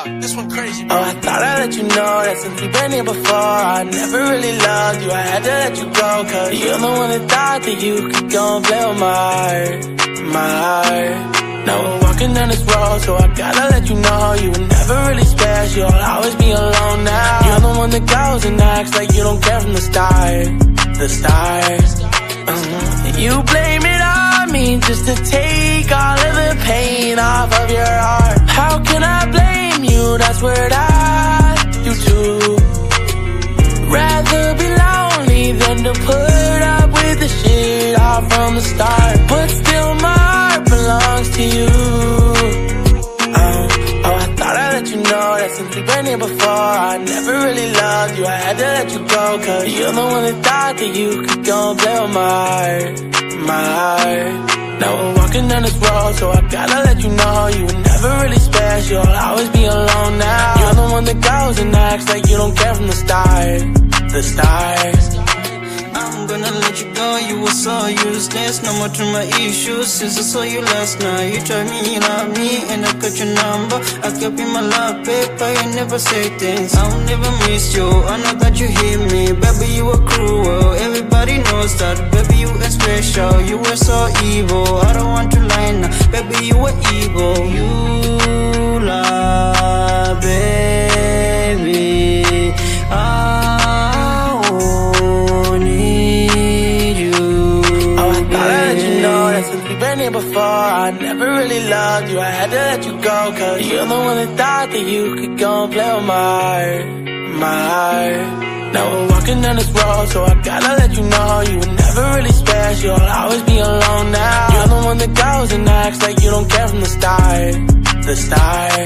This one crazy, bro. Oh, I thought I'd let you know that since we've been here before, I never really loved you, I had to let you go. Cause you're the one that thought that you could go and play with my heart. Now we're walking down this road, so I gotta let you know you were never really special, I'll always be alone now. You're the one that goes and acts like you don't care from the start. You blame it on me just to take all of the pain off of your heart. How can I blame you? That's what I do too. Rather be lonely than to put up with the shit all from the start. But still my heart belongs to you. Oh, I thought I'd let you know that since we've been here before, I never really loved you, I had to let you go. Cause you're the one that thought that you could go and play with my heart. Now we're walking down this road, so I gotta let you know you were never really special, I'll always be alone now. You're the one that goes and acts like you don't care from the start. I'm gonna let you go, you were so useless. No more to my issues since I saw you last night. You tried me, you love me, and I got your number. I kept in my love paper, you never say thanks. I'll never miss you, I know that you hear me. Baby, you were cruel, everybody knows that. Baby, you were special, you were so evil. I don't want to lie now, baby, you were evil. You lie, baby, before, I never really loved you, I had to let you go. Cause you're the one that thought that you could go and play with my heart. Now we're walking down this road, so I gotta let you know you were never really special, I'll always be alone now. You're the one that goes and acts like you don't care from the start.